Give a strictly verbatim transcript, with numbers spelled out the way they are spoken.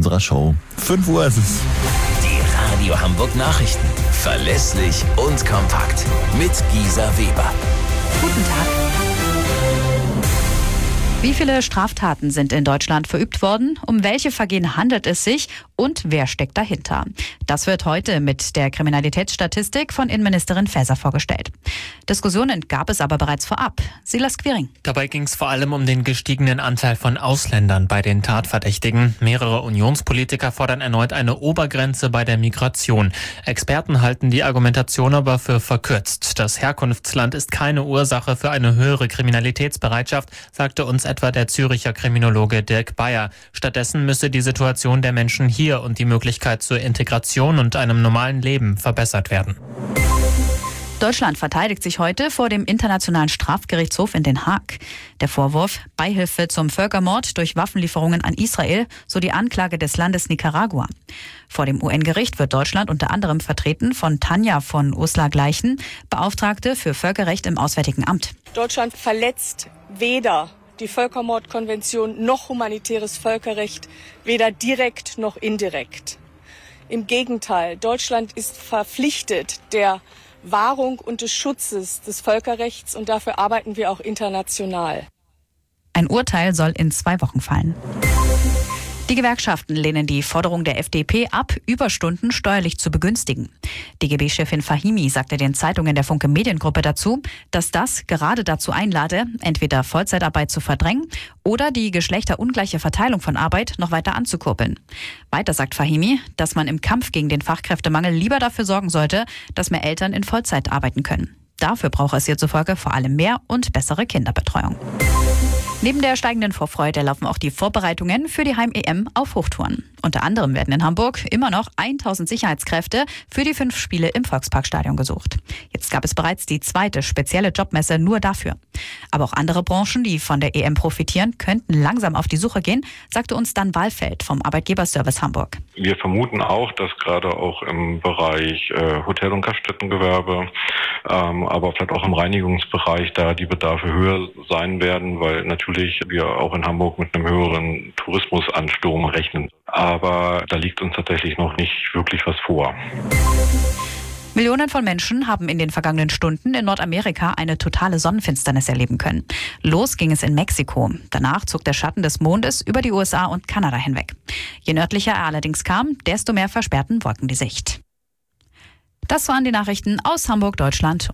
unserer Show. fünf Uhr ist es. Die Radio Hamburg Nachrichten. Verlässlich und kompakt. Mit Gisa Weber. Guten Tag. Wie viele Straftaten sind in Deutschland verübt worden? Um welche Vergehen handelt es sich? Und wer steckt dahinter? Das wird heute mit der Kriminalitätsstatistik von Innenministerin Faeser vorgestellt. Diskussionen gab es aber bereits vorab. Silas Quiring. Dabei ging es vor allem um den gestiegenen Anteil von Ausländern bei den Tatverdächtigen. Mehrere Unionspolitiker fordern erneut eine Obergrenze bei der Migration. Experten halten die Argumentation aber für verkürzt. Das Herkunftsland ist keine Ursache für eine höhere Kriminalitätsbereitschaft, sagte uns etwa der Züricher Kriminologe Dirk Bayer. Stattdessen müsse die Situation der Menschen hier und die Möglichkeit zur Integration und einem normalen Leben verbessert werden. Deutschland verteidigt sich heute vor dem Internationalen Strafgerichtshof in Den Haag. Der Vorwurf Beihilfe zum Völkermord durch Waffenlieferungen an Israel, so die Anklage des Landes Nicaragua. Vor dem U N-Gericht wird Deutschland unter anderem vertreten von Tanja von Uslar-Gleichen, Beauftragte für Völkerrecht im Auswärtigen Amt. Deutschland verletzt weder die Völkermordkonvention noch humanitäres Völkerrecht, weder direkt noch indirekt. Im Gegenteil, Deutschland ist verpflichtet der Wahrung und des Schutzes des Völkerrechts und dafür arbeiten wir auch international. Ein Urteil soll in zwei Wochen fallen. Die Gewerkschaften lehnen die Forderung der F D P ab, Überstunden steuerlich zu begünstigen. D G B-Chefin Fahimi sagte den Zeitungen der Funke Mediengruppe dazu, dass das gerade dazu einlade, entweder Vollzeitarbeit zu verdrängen oder die geschlechterungleiche Verteilung von Arbeit noch weiter anzukurbeln. Weiter sagt Fahimi, dass man im Kampf gegen den Fachkräftemangel lieber dafür sorgen sollte, dass mehr Eltern in Vollzeit arbeiten können. Dafür brauche es ihr zufolge vor allem mehr und bessere Kinderbetreuung. Neben der steigenden Vorfreude laufen auch die Vorbereitungen für die Heim-E M auf Hochtouren. Unter anderem werden in Hamburg immer noch tausend Sicherheitskräfte für die fünf Spiele im Volksparkstadion gesucht. Jetzt gab es bereits die zweite spezielle Jobmesse nur dafür. Aber auch andere Branchen, die von der E M profitieren, könnten langsam auf die Suche gehen, sagte uns Dan Wahlfeld vom Arbeitgeberservice Hamburg. Wir vermuten auch, dass gerade auch im Bereich äh, Hotel- und Gaststättengewerbe, ähm, aber vielleicht auch im Reinigungsbereich da die Bedarfe höher sein werden, weil natürlich wir auch in Hamburg mit einem höheren Tourismusansturm rechnen. Aber da liegt uns tatsächlich noch nicht wirklich was vor. Millionen von Menschen haben in den vergangenen Stunden in Nordamerika eine totale Sonnenfinsternis erleben können. Los ging es in Mexiko. Danach zog der Schatten des Mondes über die U S A und Kanada hinweg. Je nördlicher er allerdings kam, desto mehr versperrten Wolken die Sicht. Das waren die Nachrichten aus Hamburg, Deutschland.